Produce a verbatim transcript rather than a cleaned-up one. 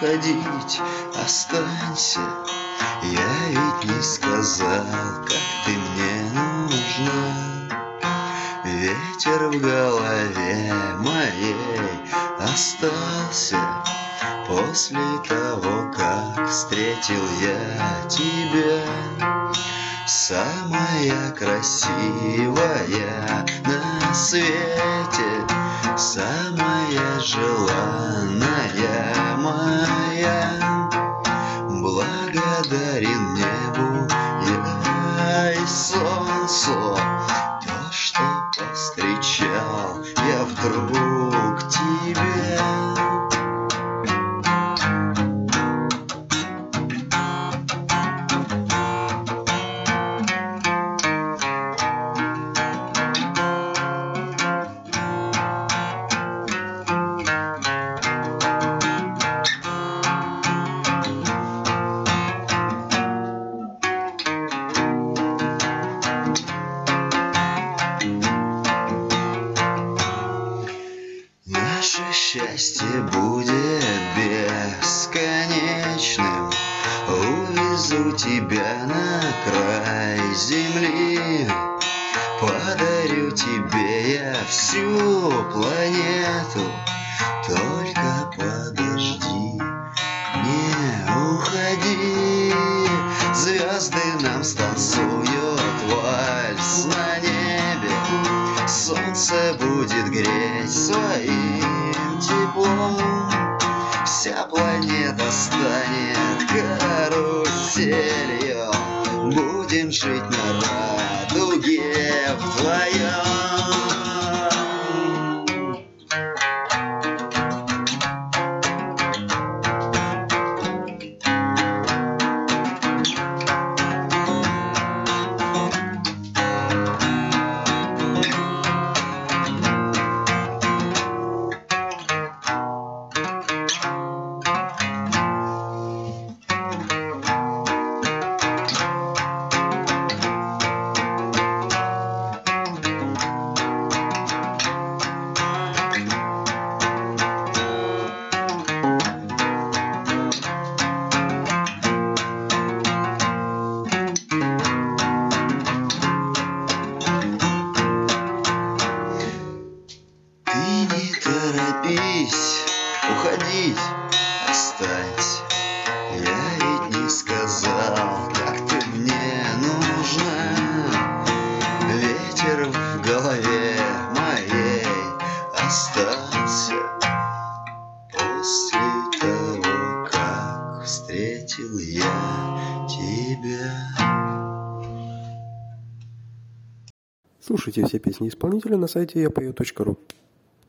уходить, останься. Я ведь не сказал, как ты мне нужна. Ветер в голове моей остался после того, как встретил я тебя. Самая красивая на свете, самая желанная моя. Благодарен небу я и солнцу, то, что повстречал я вдруг тебя. Наше счастье будет бесконечным. Увезу тебя на край земли. Подарю тебе я всю планету. Только подожди, не уходи. Звезды нам станцуют вальс на небе. Солнце будет греть своим теплом. Вся планета станет каруселью. Будем жить на радуге вдвоем. Торопись уходить, останься. Я ведь не сказал, как ты мне нужна. Ветер в голове моей остался после того, как встретил я тебя. Слушайте все песни исполнителя на сайте я пою точка ру.